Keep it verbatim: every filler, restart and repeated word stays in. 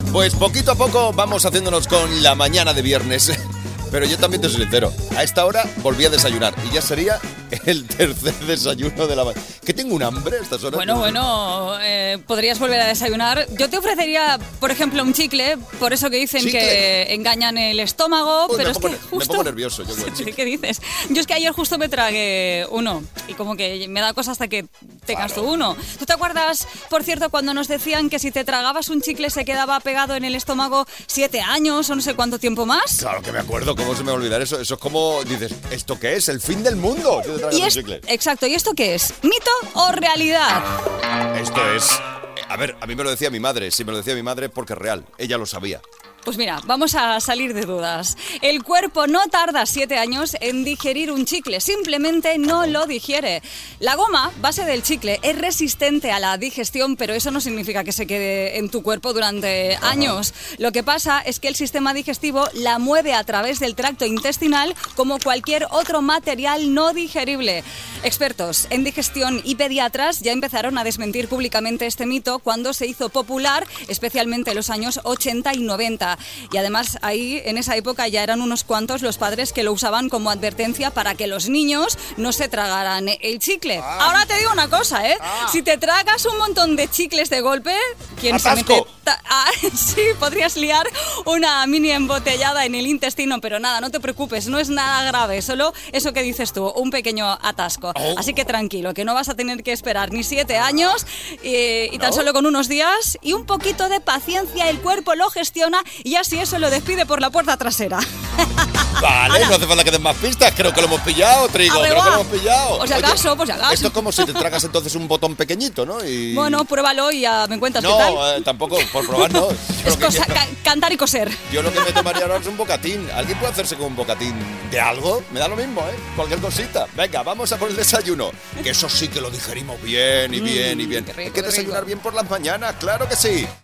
Pues poquito a poco vamos haciéndonos con la mañana de viernes. Pero yo también te soy sincero, a esta hora volví a desayunar y ya sería el tercer desayuno de la mañana. ¿Que tengo un hambre a estas horas? Bueno, bueno, eh, podrías volver a desayunar. Yo te ofrecería, por ejemplo, un chicle, por eso que dicen ¿Chicle? Que engañan el estómago, Uy, pero me es pongo, que justo... Me pongo nervioso yo con el chicle. ¿Qué dices? Yo es que ayer justo me tragué uno y como que me da cosa hasta que tengas Claro. tú uno. ¿Tú te acuerdas, por cierto, cuando nos decían que si te tragabas un chicle se quedaba pegado en el estómago siete años o no sé cuánto tiempo más? Claro que me acuerdo, ¿cómo se me va a olvidar eso? Eso es como, dices, ¿esto qué es? ¿El fin del mundo? Si te tragas Y un es, chicle. exacto, ¿y esto qué es? ¿Mito o realidad? Esto es... A ver, a mí me lo decía mi madre. Sí, me lo decía mi madre porque es real. Ella lo sabía. Pues mira, vamos a salir de dudas. El cuerpo no tarda siete años en digerir un chicle, simplemente no lo digiere. La goma, base del chicle, es resistente a la digestión, pero eso no significa que se quede en tu cuerpo durante Ajá. años. Lo que pasa es que el sistema digestivo la mueve a través del tracto intestinal como cualquier otro material no digerible. Expertos en digestión y pediatras ya empezaron a desmentir públicamente este mito cuando se hizo popular, especialmente en los años ochenta y noventa. Y además ahí, en esa época, ya eran unos cuantos los padres que lo usaban como advertencia para que los niños no se tragaran el chicle. Ah. Ahora te digo una cosa, ¿eh? Ah. Si te tragas un montón de chicles de golpe, ¿quién se ¡Atasco! mete? Ta- ah, sí, podrías liar una mini embotellada en el intestino, pero nada, no te preocupes, no es nada grave, solo eso que dices tú, un pequeño atasco. Oh. Así que tranquilo, que no vas a tener que esperar ni siete años y, y tan ¿No? solo con unos días y un poquito de paciencia el cuerpo lo gestiona y así eso lo despide por la puerta trasera. Vale, no hace falta que den más pistas. Creo que lo hemos pillado, Trigo. A ver, Creo que va. lo hemos pillado. Por si acaso, por si acaso. Esto es como si te tragas entonces un botón pequeñito, ¿no? Y... Bueno, pruébalo y ya me cuentas qué tal. No, eh, tampoco, por probar no. Yo Es lo, que cosa, quiero- ca- cantar y coser. yo lo que me tomaría ahora es un bocatín. ¿Alguien puede hacerse con un bocatín de algo? Me da lo mismo, ¿eh? Cualquier cosita. Venga, vamos a por el desayuno. Que eso sí que lo digerimos bien y bien y bien. qué rico, Hay que qué desayunar rico. bien por las mañanas, claro que sí.